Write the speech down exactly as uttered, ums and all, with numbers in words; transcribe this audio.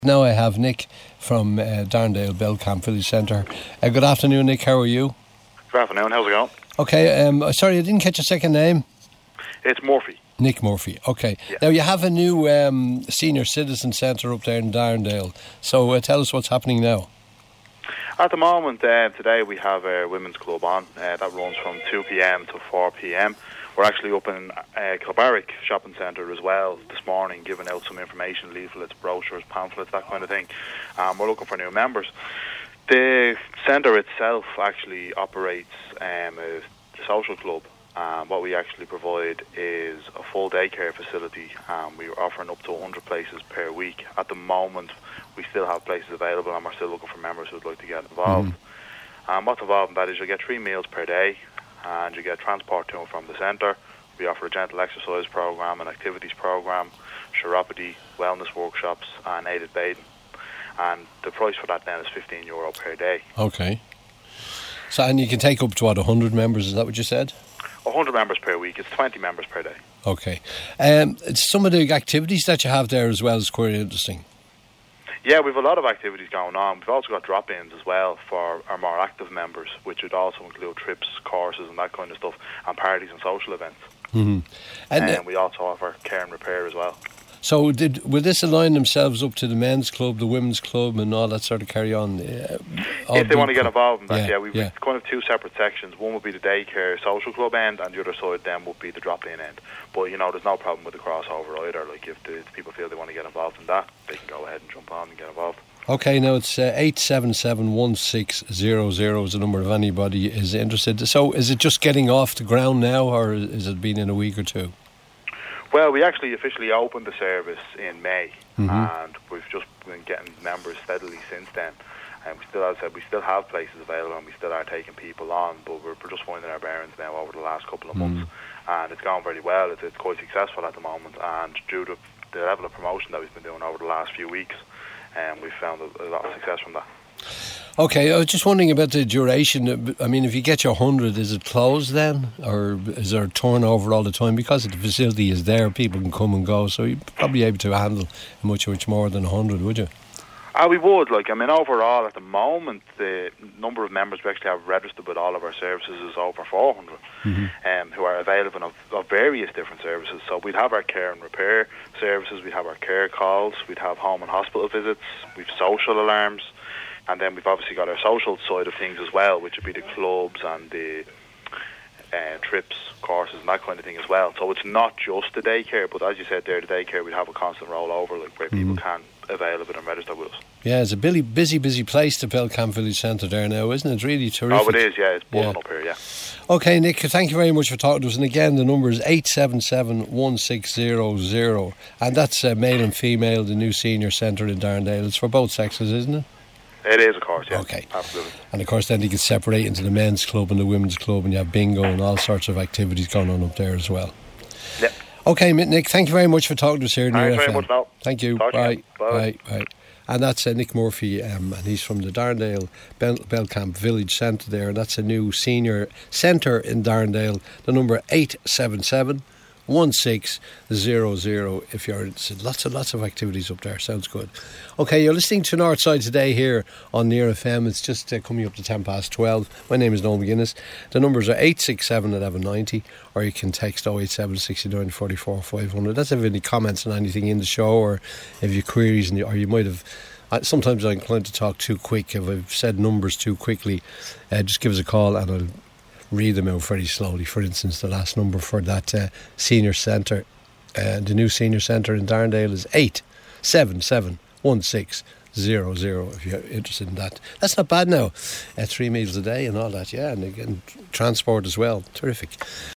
Now I have Nick from uh, Darndale Belcamp Village Centre. Uh, good afternoon, Nick. How are you? Good afternoon. How's it going? Okay. Um, sorry, I didn't catch your second name. It's Murphy. Nick Murphy. Okay. Yeah. Now you have a new um, senior citizen centre up there in Darndale. So uh, tell us what's happening now. At the moment, uh, today we have our women's club on. Uh, that runs from two p.m. to four p.m. We're actually up in uh, Kilbarrack Shopping Centre as well this morning, giving out some information, leaflets, brochures, pamphlets, that kind of thing. Um, we're looking for new members. The centre itself actually operates um, a social club. Um, what we actually provide is a full daycare facility. Um, we're offering up to one hundred places per week. At the moment, we still have places available, and we're still looking for members who would like to get involved. Mm-hmm. Um, what's involved in that is you get three meals per day, and you get transport to and from the centre. We offer a gentle exercise programme, an activities programme, chiropody, wellness workshops, and aided bathing. And the price for that then is fifteen euro per day. Okay. So, and you can take up to what, one hundred members, is that what you said? one hundred members per week. It's twenty members per day. Okay. Um, some of the activities that you have there as well is quite interesting. Yeah, we've a lot of activities going on. We've also got drop-ins as well for our more active members, which would also include trips, courses and that kind of stuff, and parties and social events. Mm-hmm. And, and uh, we also offer care and repair as well. So did will this align themselves up to the men's club, the women's club and all that sort of carry on? Uh, if they want to get involved in that, yeah, yeah, we've yeah. kind of two separate sections. One would be the daycare social club end, and the other side then would be the drop-in end. But, you know, there's no problem with the crossover either. Like, if the if people feel they want to get involved in that, they can go ahead and jump on and get involved. Okay, now it's uh, eight seven seven, one six zero zero is the number if anybody is interested. So is it just getting off the ground now, or is it been in a week or two? Well, we actually officially opened the service in May, mm-hmm. and we've just been getting members steadily since then. And we still, as I said, we still have places available, and we still are taking people on, but we're, we're just finding our bearings now over the last couple of months, mm-hmm. and it's going very well. It's, it's quite successful at the moment, and due to the level of promotion that we've been doing over the last few weeks, um, we've found a, a lot of success from that. Okay, I was just wondering about the duration. I mean, if you get your one hundred, is it closed then? Or is there a turnover all the time? Because the facility is there, people can come and go, so you're probably able to handle much, much more than one hundred, would you? Uh, we would. Like, I mean, overall, at the moment, the number of members we actually have registered with all of our services is over four hundred, mm-hmm. um, who are available of, of various different services. So we'd have our care and repair services, we'd have our care calls, we'd have home and hospital visits, we've social alarms, and then we've obviously got our social side of things as well, which would be the clubs and the uh, trips, courses and that kind of thing as well. So it's not just the daycare, but as you said there, the daycare, we'd have a constant rollover, like, where mm-hmm. people can avail of it and register with us. Yeah, it's a busy, busy, busy place, the Belcamp Village Centre there now, isn't it? It's really terrific. Oh, it is, yeah. It's buzzing yeah. up here, yeah. Okay, Nick, thank you very much for talking to us. And again, the number is eight seven seven, one six zero zero. And that's uh, male and female, the new senior centre in Darndale. It's for both sexes, isn't it? It is, of course, yeah. Okay. Absolutely. And of course then you can separate into the men's club and the women's club, and you have bingo and all sorts of activities going on up there as well. Yep. Okay, Nick, thank you very much for talking to us here in Thanks F M. very much now. Thank you. Talk Bye. Bye. Bye. Bye. And that's uh, Nick Murphy, um, and he's from the Darndale Bel- Belcamp Village Centre there, and that's a new senior centre in Darndale. The number eight seven seven, one six zero zero if you're interested. Lots and lots of activities up there. Sounds good. Okay, you're listening to Northside Today here on Near F M. It's just uh, coming up to ten past twelve. My name is Noel McGuinness. The numbers are eight six seven, eleven ninety, or you can text oh eight seven, six nine, four four, five hundred. That's if you have any comments on anything in the show, or if you queries, and you, or you might have... Sometimes I'm inclined to talk too quick. If I've said numbers too quickly, uh, just give us a call and I'll read them out very slowly. For instance, the last number for that uh, senior centre, uh, the new senior centre in Darndale, is eight seven seven, one six zero zero if you're interested in that. That's not bad now. Uh, three meals a day and all that, yeah, and again, transport as well. Terrific.